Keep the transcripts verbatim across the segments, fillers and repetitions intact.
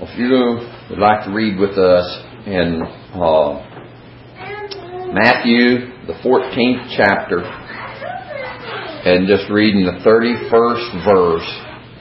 If you would like to read with us in uh, Matthew, the fourteenth chapter, and just reading the thirty-first verse.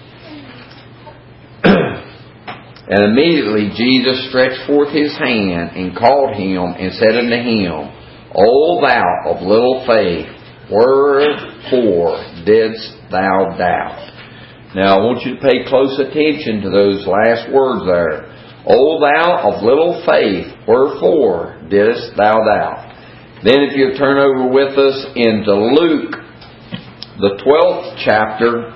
And immediately Jesus stretched forth His hand and called him and said unto him, O thou of little faith, wherefore didst thou doubt? Now I want you to pay close attention to those last words there. O thou of little faith, wherefore didst thou doubt? Then if you turn over with us into Luke, the twelfth chapter,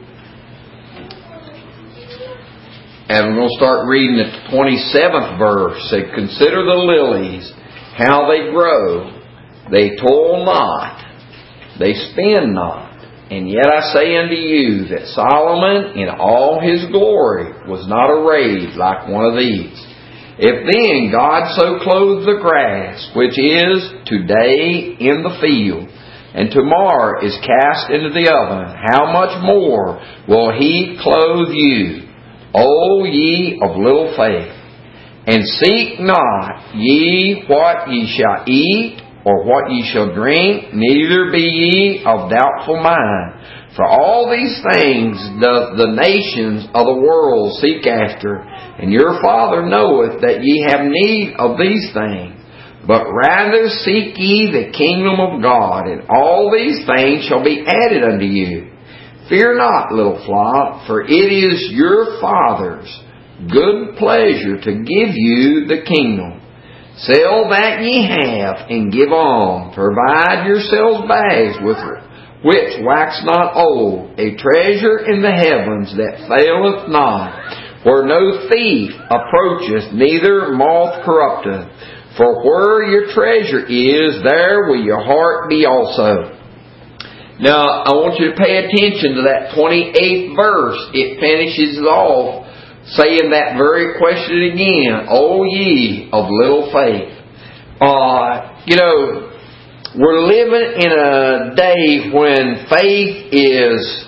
and we're going to start reading at the twenty-seventh verse. Say, consider the lilies, how they grow. They toil not, they spin not. And yet I say unto you that Solomon in all his glory was not arrayed like one of these. If then God so clothes the grass, which is today in the field, and tomorrow is cast into the oven, how much more will He clothe you, O ye of little faith? And seek not ye what ye shall eat, or what ye shall drink, neither be ye of doubtful mind. For all these things doth the nations of the world seek after, and your Father knoweth that ye have need of these things. But rather seek ye the kingdom of God, and all these things shall be added unto you. Fear not, little flock, for it is your Father's good pleasure to give you the kingdom. Sell that ye have, and give alms. Provide yourselves bags with which wax not old, a treasure in the heavens that faileth not, where no thief approacheth, neither moth corrupteth. For where your treasure is, there will your heart be also. Now, I want you to pay attention to that twenty-eighth verse. It finishes off saying that very question again. O ye of little faith. Uh, you know, we're living in a day when faith is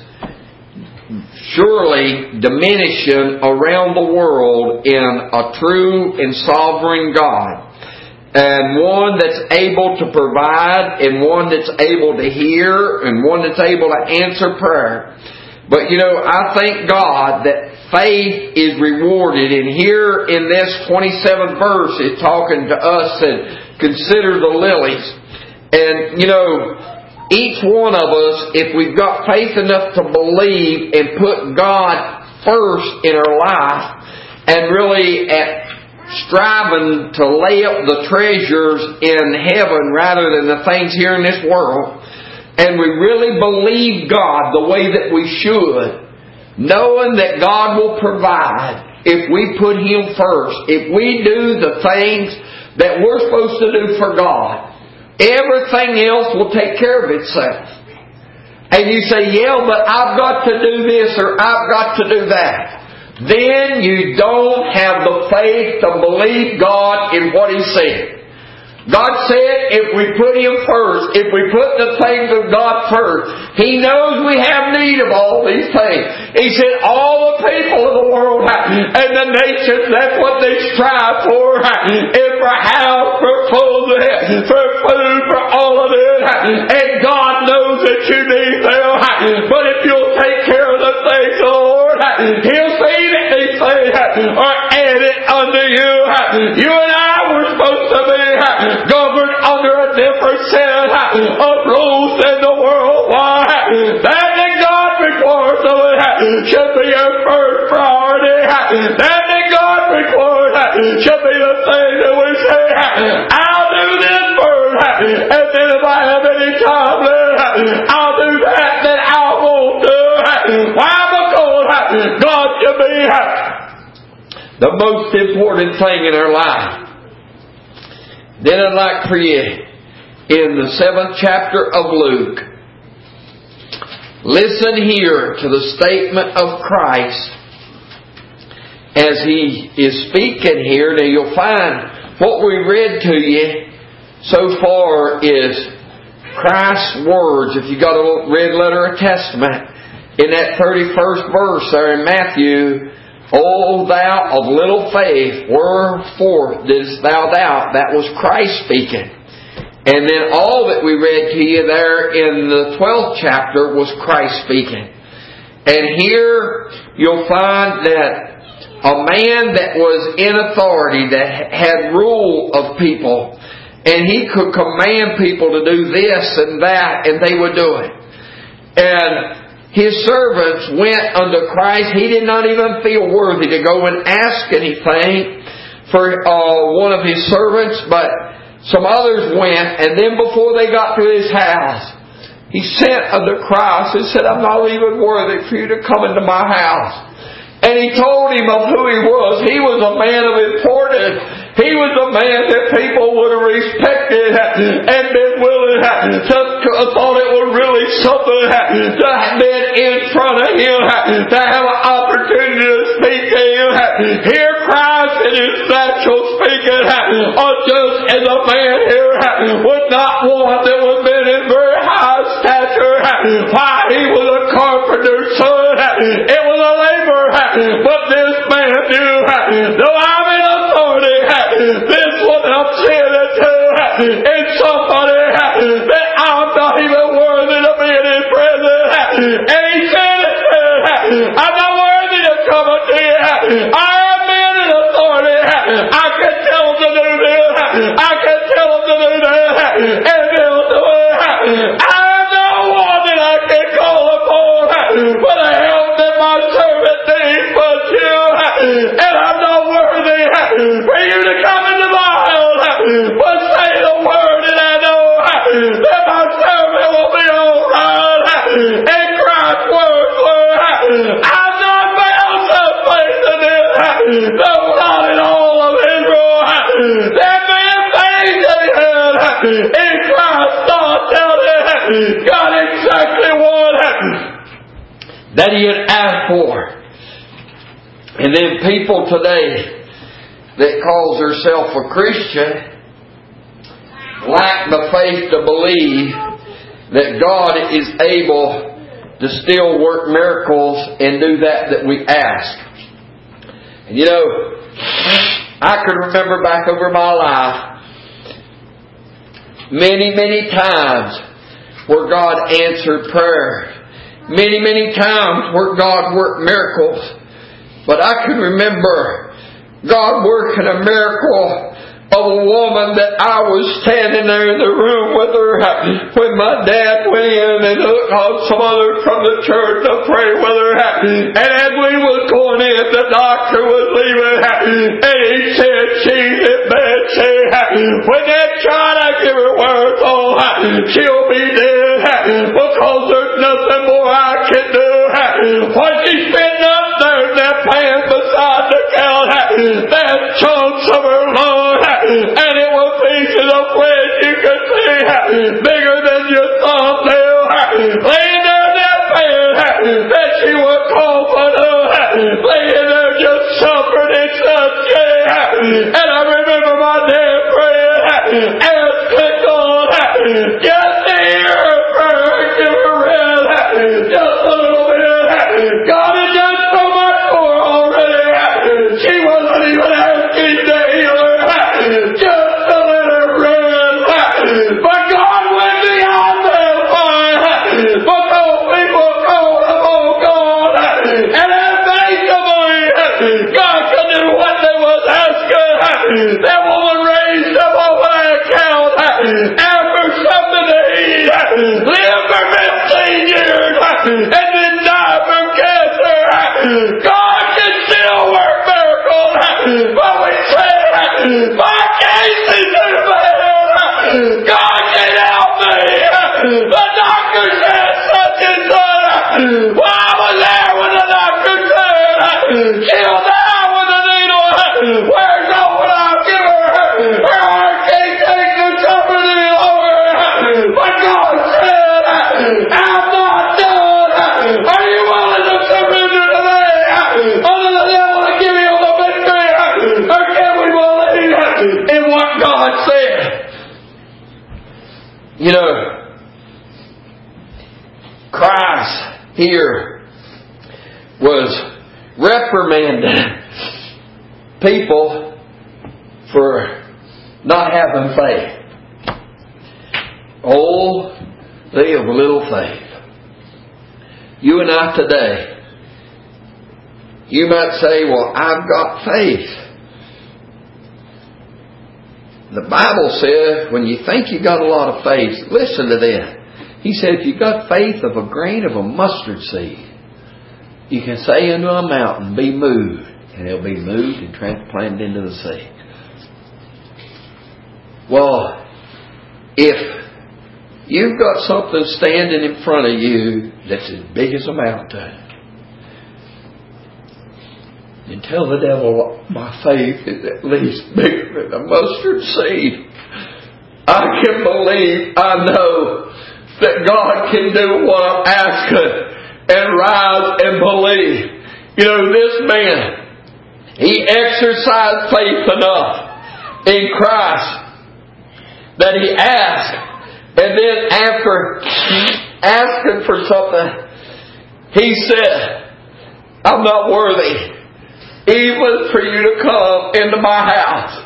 surely diminishing around the world in a true and sovereign God. And one that's able to provide, and one that's able to hear, and one that's able to answer prayer. But you know, I thank God that faith is rewarded. And here in this twenty-seventh verse, it's talking to us and consider the lilies. And you know, each one of us, if we've got faith enough to believe and put God first in our life, and really at striving to lay up the treasures in heaven rather than the things here in this world, and we really believe God the way that we should, knowing that God will provide if we put Him first, if we do the things that we're supposed to do for God, everything else will take care of itself. And you say, yeah, but I've got to do this or I've got to do that. Then you don't have the faith to believe God in what He said. God said if we put Him first, if we put the things of God first, He knows we have need of all these things. He said all the people of the world and the nations, that's what they strive for. And for house, for clothing, for food, for all of it. And God knows that you need them. But if you'll take care of the things, Lord, He'll see that these things are added unto you. You and I were supposed to be governed under a different set of rules than the world. Why? That that God requires of it should be your first priority. That that God requires should be the thing that we say, I'll do this first, and then if I have any time left, I'll do that that I won't do. Why? Because God should be the most important thing in our life. Then I'd like for you, in the seventh chapter of Luke, listen here to the statement of Christ as He is speaking here. Now you'll find what we read to you so far is Christ's words. If you got a red letter of Testament, in that thirty-first verse there in Matthew, O thou of little faith, wherefore didst thou doubt? That was Christ speaking. And then all that we read to you there in the twelfth chapter was Christ speaking. And here you'll find that a man that was in authority, that had rule of people, and he could command people to do this and that, and they would do it. And his servants went unto Christ. He did not even feel worthy to go and ask anything for uh, one of his servants, but some others went, and then before they got to his house, he sent unto Christ and said, I'm not even worthy for you to come into my house. And he told him of who he was. He was a man of importance. He was a man that people would have respected and been willing to, to thought it was really something to have been in front of him, to have an opportunity to speak to him. Hear Christ in his natural speaking, or just as a man here was not one that was been in very high stature. Why, he was a carpenter's son. It was a laborer. But this man knew, though I'm in authority, this what I'm saying to is somebody that I'm not even worthy to be in his presence. And he said, I'm not worthy to come unto you. I am men in authority. I can tell them to do this. I can tell them to do that. And they'll do it. I am no one that I can call upon for the help that my servant needs but you. And I'm not worthy for you to come into my house. But say the word and I know that my servant will be alright. And Christ's words were, I'm not bound to faith in this. No, not in all of Israel. That man faith that he had in Christ thought out there got exactly what that he had asked for. And then people today that calls herself a Christian lack the faith to believe that God is able to still work miracles and do that that we ask. And you know, I can remember back over my life many, many times where God answered prayer. Many, many times where God worked miracles. But I can remember God working a miracle of a woman that I was standing there in the room with her when my dad went in and looked some others from the church to pray with her. And as we was going in, the doctor was leaving, and he said, she's in bed. When they try to give her words, oh, she'll be dead because there's nothing more I can do. When she's sitting up there in that pan beside the couch, that chunks of her lung, and it was pieces of flesh you could see, bigger than your thumbnail, laying there in that pan that she was coughing up, laying there just suffering in such pain. And I remember my dad praying, and click on, just to hear her prayer, give her rest, just a little bit. God had done so much for her already. She wasn't even asking to heal her, just to let her rest. But God went beyond that line, because people called upon God and had faith to believe God could do what they was asking. That woman raised up over that couch after something to eat, lived for fifteen years, and then died from cancer. God can still work miracles, but we say, my case is too bad. God can help me. The doctor said such and such. Well, I was there when the doctor said she'll die with a needle. Where's the one I'll give her? Her heart can't take the suffering any longer. But God said, I'm not done. Are you willing to surrender today under the devil to give you the victory? Or can we believe in what God said? You know, Christ here was reprimanded people for not having faith. Oh, they have little faith. You and I today, you might say, well, I've got faith. The Bible says, when you think you've got a lot of faith, listen to this. He said, if you've got faith of a grain of a mustard seed, you can say unto a mountain, be moved, and it'll be moved and transplanted into the sea. Well, if you've got something standing in front of you that's as big as a mountain, and tell the devil, my faith is at least bigger than a mustard seed. I can believe, I know that God can do what I'm asking and rise and believe. You know, this man, he exercised faith enough in Christ that he asked, and then after asking for something, he said, I'm not worthy even for you to come into my house.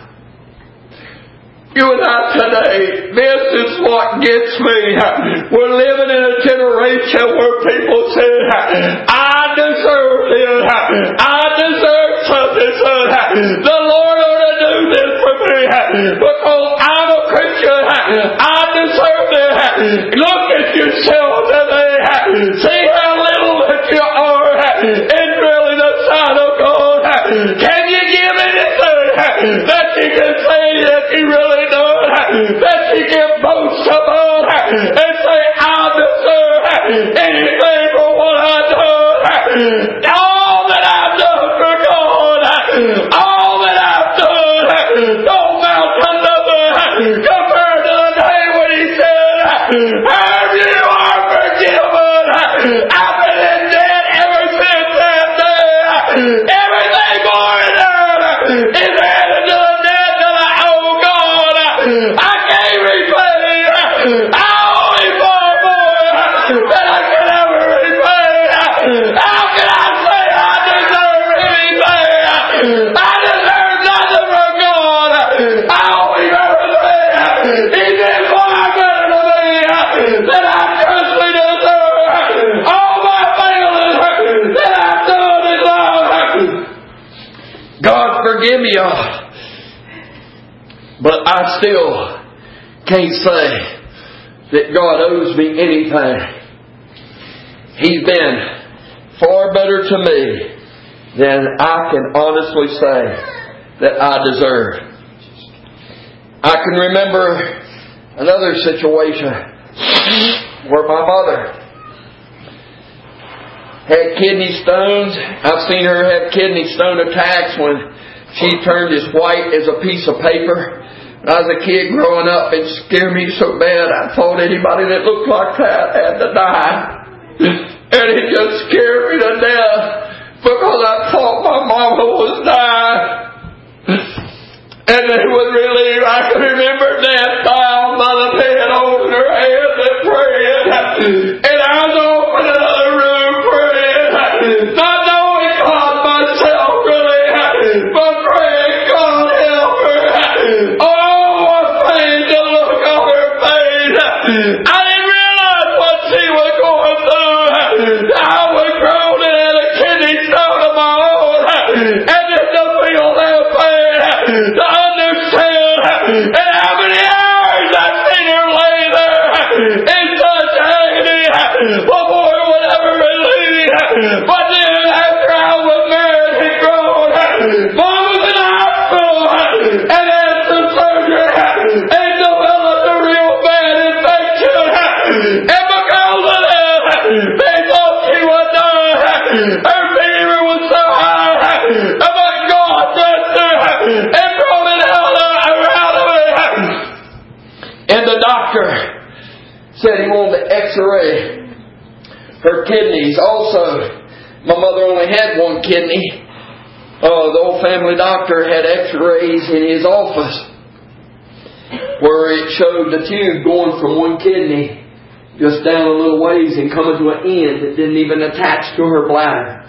You and I today, this is what gets me. We're living in a generation where people say, I deserve this. I deserve something. The Lord ought to do this for me because I'm a Christian. I deserve this. Look at yourself today. See how little that you are. It's really the sight of God. Can you give anything that you can say that you really know? That you can boast about and say, I deserve anything for what I've done. All that I've done for God, all that I've done, don't amount to nothing compared to the day when He said, have you are forgiven. I've been in debt ever since that day. Everything more than that is added to the debt that I owe God. I can't repay. I owe Him far more than I can ever repay. How can I say I deserve anything? I deserve nothing from God. I owe Him everything. He did far better to me than I justly deserve. All my failings that I've done in life. God forgive me all. But I still can't say that God owes me anything. He's been far better to me than I can honestly say that I deserve. I can remember another situation where my mother had kidney stones. I've seen her have kidney stone attacks when she turned as white as a piece of paper. When I was a kid growing up, it scared me so bad I thought anybody that looked like that had to die. And it just scared me to death because I thought my mama was dying. And it was really, I can remember Dad down by the bed holding her hands and praying. And I was over in another room praying. Not knowing God myself really, but praying, God help her. Oh, what pain to look on her face. I didn't realize what she was going through. I was grown and had a kidney stone of my own. And just to feel that pain, to understand, and how many hours I've seen her lay there in such agony. Well, boy, whatever relief. But then after I was married and grown, Mom was in the hospital and had some surgery and developed a real bad infection. And because of that, they thought she would die. Her fever was so high. But God touched her and brought it out of it. And the doctor said he wanted to x-ray her kidneys. Also, my mother only had one kidney. Uh, the old family doctor had x-rays in his office where it showed the tube going from one kidney just down a little ways and coming to an end that didn't even attach to her bladder.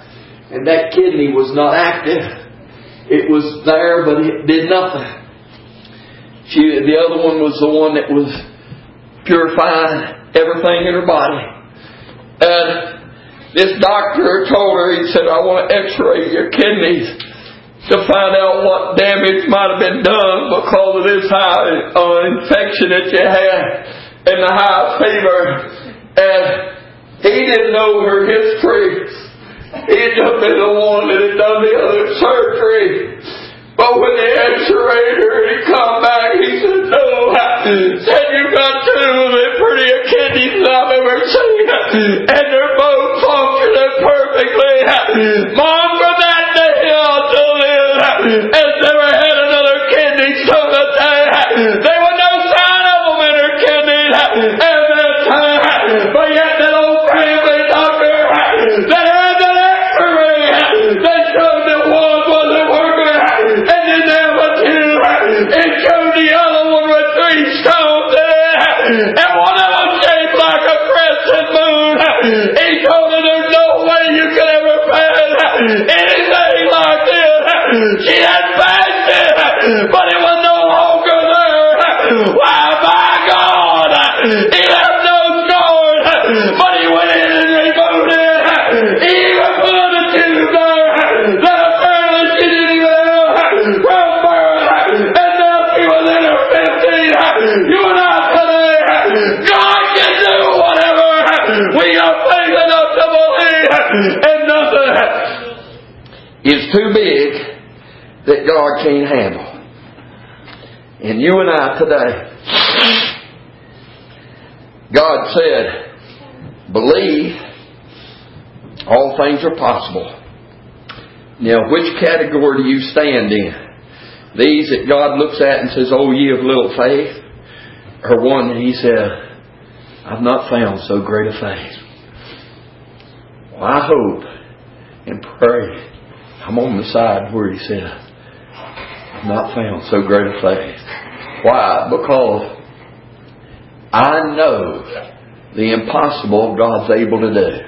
and that kidney was not active. It was there, but it did nothing. She, the other one was the one that was purifying everything in her body. And this doctor told her, he said, I want to x-ray your kidneys to find out what damage might have been done because of this high uh, infection that you had and the high fever. And he didn't know her history. He had just been the one that had done the other surgery. But when they x-rayed her, he come back, he said, no, said you've got two of the prettiest kidneys I've ever seen. And they're both functioning perfectly. Mom, from that day on till then, has never had another kidney stone a day. There was no sign of them in her kidneys at that time. But yet that old family doctor that had that x-ray that showed that one wasn't working. And then there was two. It showed the other one with three stones there. And one of them shaped like a crescent moon. He told her there's no way you could ever find anything like this. She had fasted, but it was no longer there. Why, by God, he left no scars, but he went in and removed it. He even put a tube there that apparently she didn't even have from birth. And now she was in her fifties. You and I today, God can do whatever we are faith enough to believe. And nothing is too big that God can't handle. And you and I today, God said, believe all things are possible. Now, which category do you stand in? These that God looks at and says, oh, ye of little faith? Or one that He said, I've not found so great a faith. Well, I hope and pray I'm on the side where He said, I've not found so great a faith. Why? Because I know the impossible God's able to do.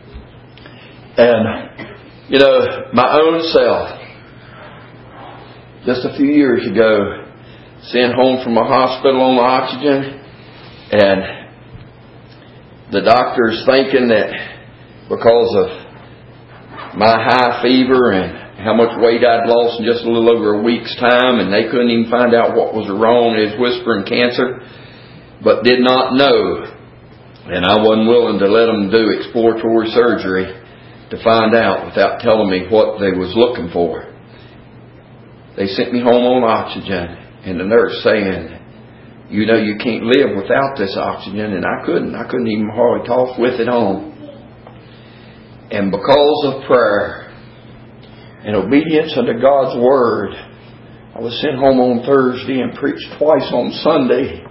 And, you know, my own self, just a few years ago, sent home from a hospital on oxygen, and the doctors thinking that because of my high fever and how much weight I'd lost in just a little over a week's time, and they couldn't even find out what was wrong. It was whispering cancer, but did not know. And I wasn't willing to let them do exploratory surgery to find out without telling me what they was looking for. They sent me home on oxygen, and the nurse saying, you know, you can't live without this oxygen. And I couldn't. I couldn't even hardly talk with it on. And because of prayer and obedience unto God's Word, I was sent home on Thursday and preached twice on Sunday.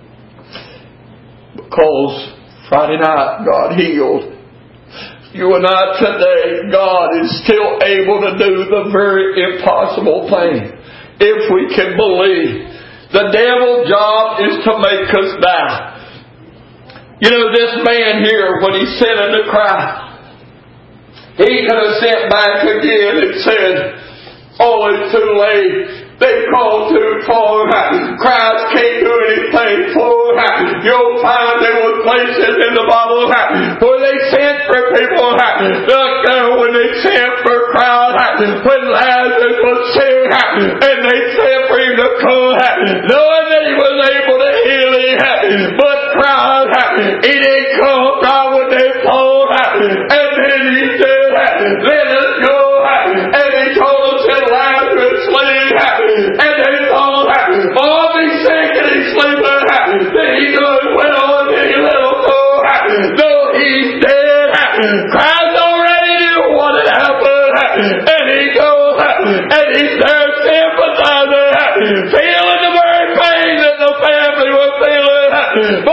Because Friday night God healed. You and I today, God is still able to do the very impossible thing. If we can believe. The devil's job is to make us doubt. You know, this man here, when he sent unto Christ, he could have sent back again and said, oh, it's too late. They called too far. Christ can't do anything for. You'll find there were places in the Bible where they sent for people. Look, when they sent for Christ, when Lazarus was sick, and they sent for him to come, knowing that he was able to heal him. But Christ, he didn't come right when they told. And then he said, let us go. And he told us that Lazarus sleep. And they thought, oh, he's sick and he's sleeping. Then he goes, went on and he let him go. No, he's dead. Christ already knew what had happened. And he goes, and he's there sympathizing, feeling the very pain that the family was feeling.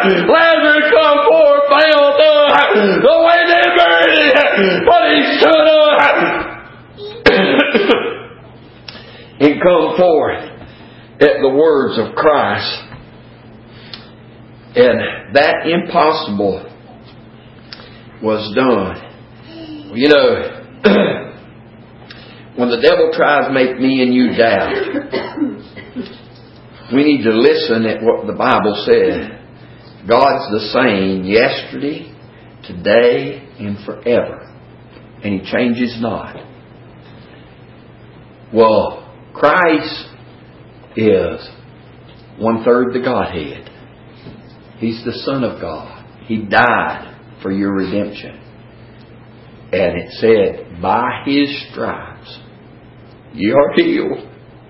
Lazarus come forth, fell down, the way they buried him, but he stood up and come forth at the words of Christ. And that impossible was done. You know, when the devil tries to make me and you doubt, we need to listen at what the Bible said. God's the same yesterday, today, and forever. And He changes not. Well, Christ is one third the Godhead. He's the Son of God. He died for your redemption. And it said, by His stripes, you are healed.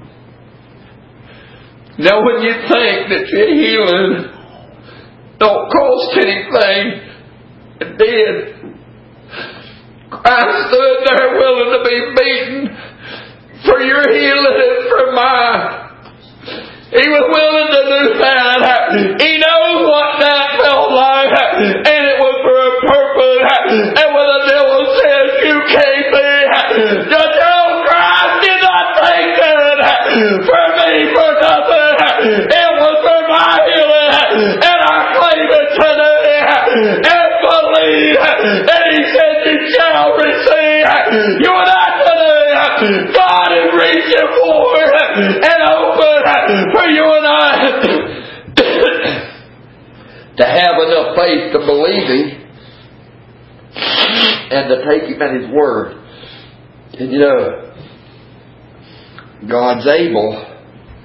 Now when you think that your healing don't cost anything, it did. Christ stood there willing to be beaten for your healing and for mine. He was willing to do that. He knows what that felt like. And it was for a purpose. And when the devil says you can't be, the devil Christ did not take that for me for nothing. It was for my healing. And I claim it today. And believe. And He said you shall receive. You and I today. God is reaching forward and open for you and I to have enough faith to believe Him and to take Him at His word. And you know, God's able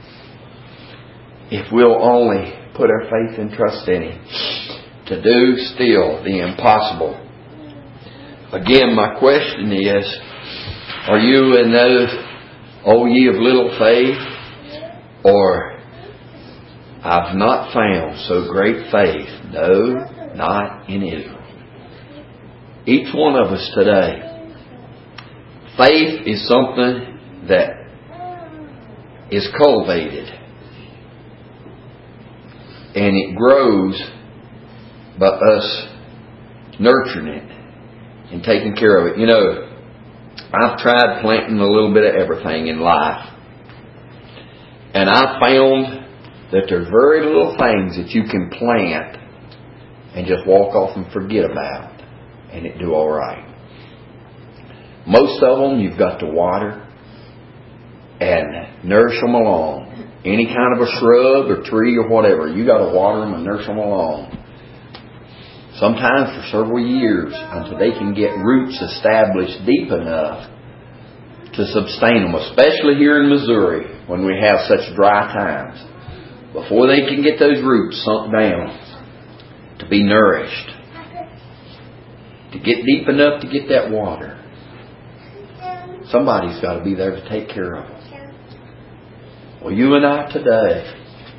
if we'll only put our faith and trust in Him to do still the impossible. Again, my question is, are you in those, oh ye of little faith? Or, I've not found so great faith, no, not in Israel. Each one of us today, faith is something that is cultivated. And it grows by us nurturing it and taking care of it. You know, I've tried planting a little bit of everything in life. And I found that there's very little things that you can plant and just walk off and forget about, and it do all right. Most of them you've got to water and nourish them along. Any kind of a shrub or tree or whatever, you got to water them and nurse them along. Sometimes for several years until they can get roots established deep enough to sustain them, especially here in Missouri when we have such dry times. Before they can get those roots sunk down to be nourished, to get deep enough to get that water, somebody's got to be there to take care of them. Well, you and I today,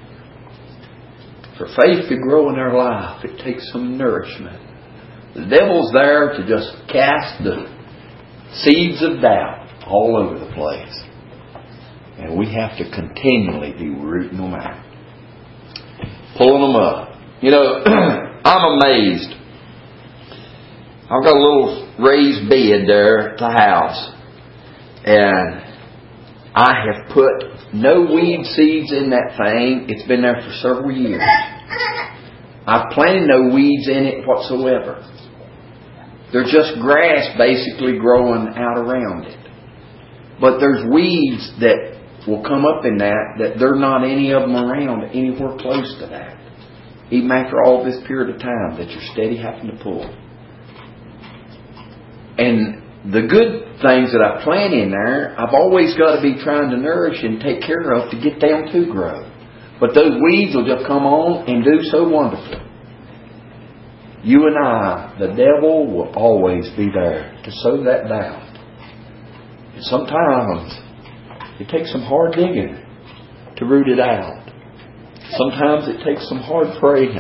for faith to grow in our life, it takes some nourishment. The devil's there to just cast the seeds of doubt all over the place. And we have to continually be rooting them out, pulling them up. You know, I'm amazed. I've got a little raised bed there at the house. And I have put no weed seeds in that thing. It's been there for several years. I've planted no weeds in it whatsoever. They're just grass basically growing out around it. But there's weeds that will come up in that, that there are not any of them around anywhere close to that. Even after all this period of time that you're steady having to pull. And the good things that I plant in there, I've always got to be trying to nourish and take care of to get them to grow. But those weeds will just come on and do so wonderfully. You and I, the devil will always be there to sow that doubt. And sometimes it takes some hard digging to root it out. Sometimes it takes some hard praying.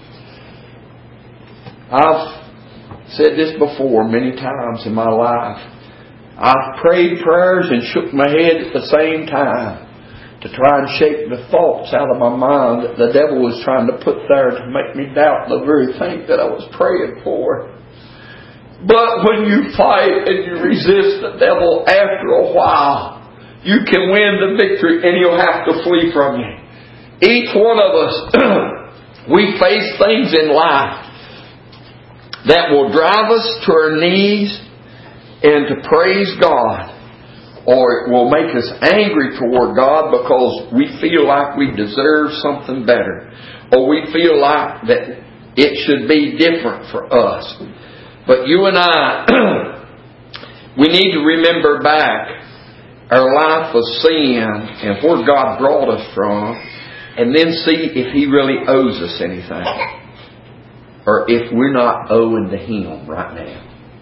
I've said this before many times in my life. I've prayed prayers and shook my head at the same time. to try and shake the thoughts out of my mind that the devil was trying to put there to make me doubt the very thing that I was praying for. But when you fight and you resist the devil, after a while, you can win the victory and he'll have to flee from you. Each one of us, we face things in life that will drive us to our knees and to praise God, or it will make us angry toward God because we feel like we deserve something better, or we feel like that it should be different for us. But you and I, we need to remember back our life of sin and where God brought us from, and then see if He really owes us anything, or if we're not owing to Him right now.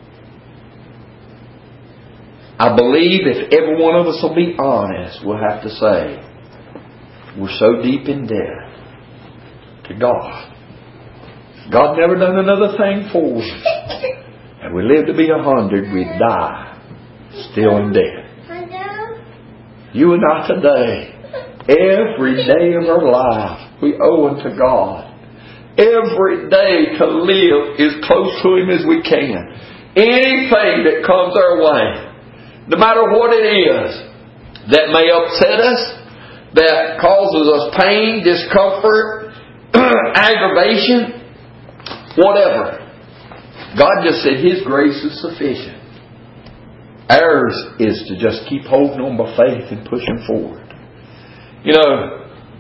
I believe if every one of us will be honest, we'll have to say, we're so deep in debt to God. God never done another thing for us. And we live to be a hundred, we'd die still in debt. You and I today, every day of our life, we owe unto God. Every day to live as close to Him as we can. Anything that comes our way, no matter what it is, that may upset us, that causes us pain, discomfort, aggravation, whatever. God just said His grace is sufficient. Ours is to just keep holding on by faith and pushing forward. You know,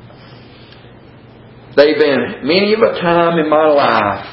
they've been many of a time in my life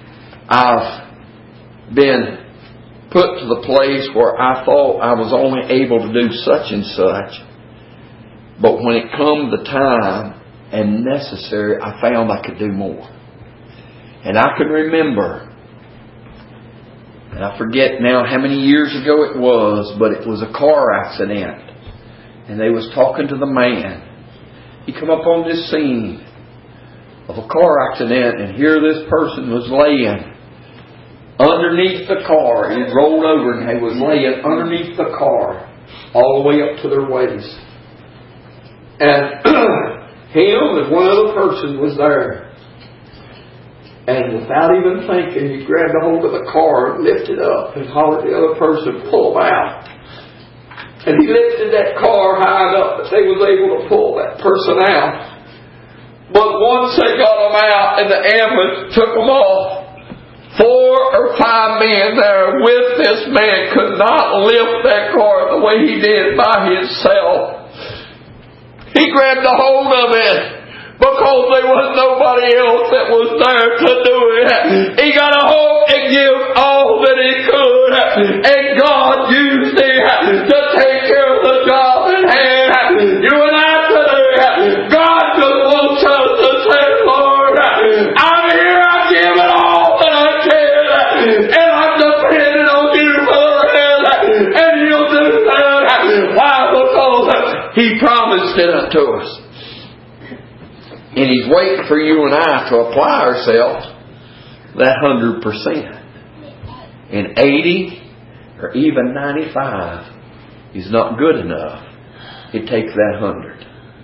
I've been put to the place where I thought I was only able to do such and such. But when it come the time and necessary, I found I could do more. And I can remember, and I forget now how many years ago it was, but it was a car accident. And they was talking to the man. He come up on this scene of a car accident, and here this person was laying underneath the car. He rolled over and he was laying underneath the car all the way up to their waist. And him and one other person was there. And without even thinking, he grabbed a hold of the car and lifted up and hollered at the other person, pull him out. And he lifted that car high enough that they was able to pull that person out. But once they got them out and the ambulance took them off, four or five men there with this man could not lift that car the way he did by himself. He grabbed a hold of it because there was nobody else that was there to do it. He got a hold and give all that he could. And God used him to take care of the job at hand. You and I today, God just wants us to say, Lord, I'm here, I'm giving all that I can. And I'm depending on you for it. And you'll do that. Why? Because He promised it unto us. And He's waiting for you and I to apply ourselves that hundred percent. And eighty or even ninety-five is not good enough. It takes that hundred.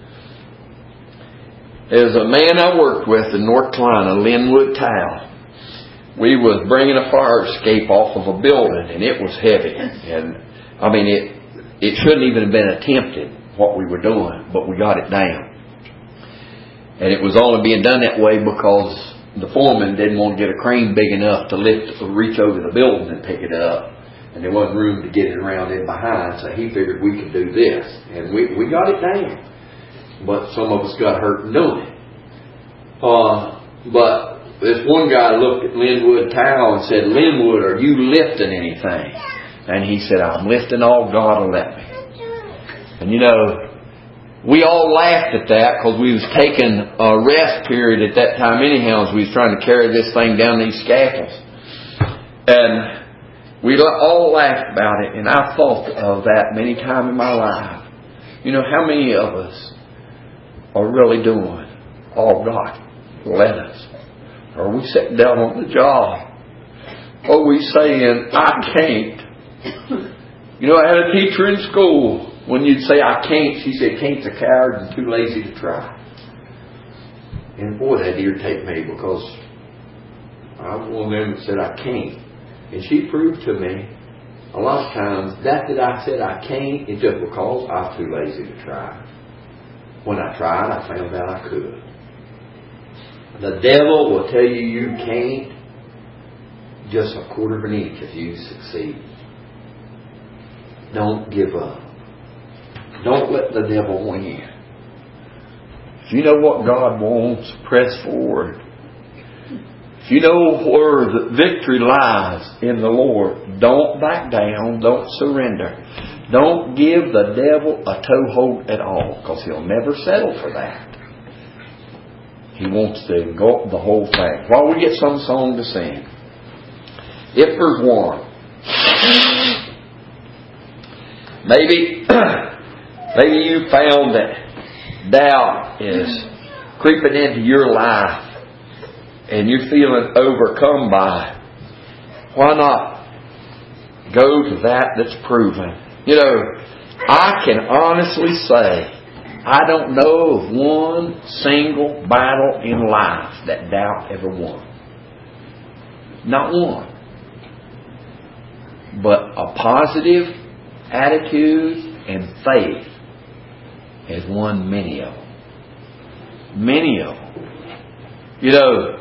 There's a man I worked with in North Carolina, Linwood Towel. We was bringing a fire escape off of a building, and it was heavy. And I mean, it it shouldn't even have been attempted what we were doing, but we got it down. And it was only being done that way because the foreman didn't want to get a crane big enough to lift, reach over the building and pick it up. And there wasn't room to get it around in behind, so he figured we could do this. And we, we got it down. But some of us got hurt in doing it. Uh, but this one guy looked at Linwood Towel and said, Linwood, are you lifting anything? And he said, I'm lifting all God will let me. And you know, we all laughed at that because we was taking a rest period at that time anyhow as we was trying to carry this thing down these scaffolds. And we all laughed about it, and I thought of that many times in my life. You know, how many of us are really doing all God let us? Or are we sitting down on the job? Or are we saying, I can't? You know, I had a teacher in school. when you'd say, I can't, she said, can't's a coward and too lazy to try. And boy, that irritated me because I was one of them that said, I can't. And she proved to me a lot of times that that I said I can't is just because I was too lazy to try. When I tried, I found out I could. The devil will tell you you can't just a quarter of an inch if you succeed. Don't give up. Don't let the devil win. If you know what God wants, press forward. If you know where the victory lies in the Lord, don't back down. Don't surrender. Don't give the devil a toehold at all, because he'll never settle for that. He wants to engulf the whole thing. While we get some song to sing, if there's one, maybe, maybe you found that doubt is creeping into your life and you're feeling overcome by it. Why not go to that that's proven? You know, I can honestly say I don't know of one single battle in life that doubt ever won. Not one. But a positive attitude and faith has won many of them. Many of them. You know,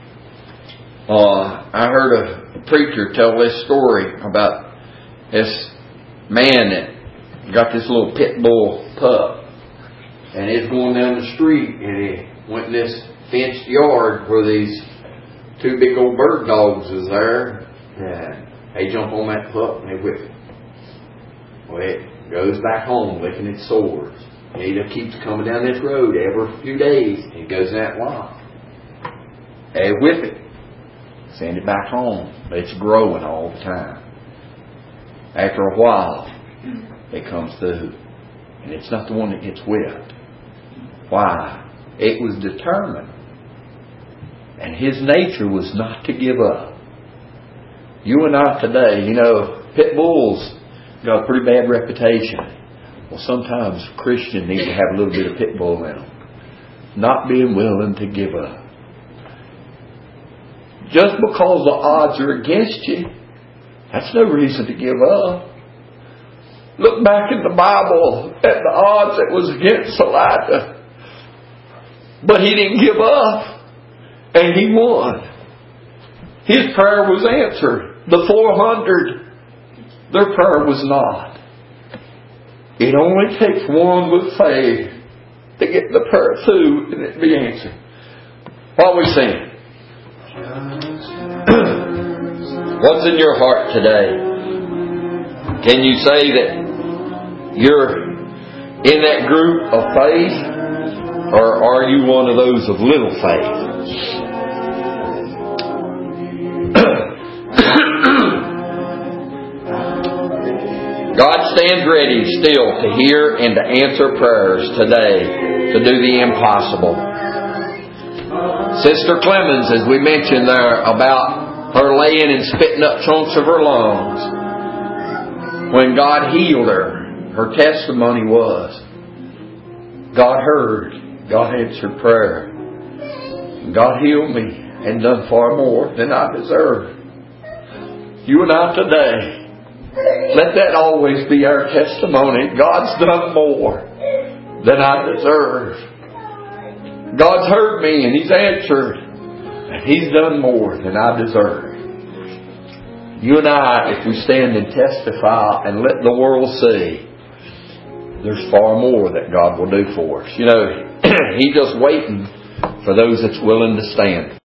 uh, I heard a preacher tell this story about this man that got this little pit bull pup. And he's going down the street and he went in this fenced yard where these two big old bird dogs was there. And they jump on that pup and they whip it. Well, it goes back home licking its sores. And he just keeps coming down this road every few days. And he goes in that line. They whip it. Send it back home. It's growing all the time. After a while, it comes through. And it's not the one that gets whipped. Why? It was determined. And his nature was not to give up. You and I today, you know, pit bulls got a pretty bad reputation. Well, sometimes Christians need to have a little bit of pit bull in them. Not being willing to give up. Just because the odds are against you, that's no reason to give up. Look back in the Bible at the odds that was against Elijah. But he didn't give up. And he won. His prayer was answered. The four hundred, their prayer was not. It only takes one with faith to get the prayer through and it be answered. While we sing, what's in your heart today? Can you say that you're in that group of faith? Or are you one of those of little faith? God stands ready still to hear and to answer prayers today to do the impossible. Sister Clemens, as we mentioned there about her laying and spitting up chunks of her lungs, when God healed her, her testimony was, God heard, God answered prayer. God healed me and done far more than I deserved. You and I today, let that always be our testimony. God's done more than I deserve. God's heard me and He's answered. And He's done more than I deserve. You and I, if we stand and testify and let the world see, there's far more that God will do for us. You know, He's just waiting for those that's willing to stand.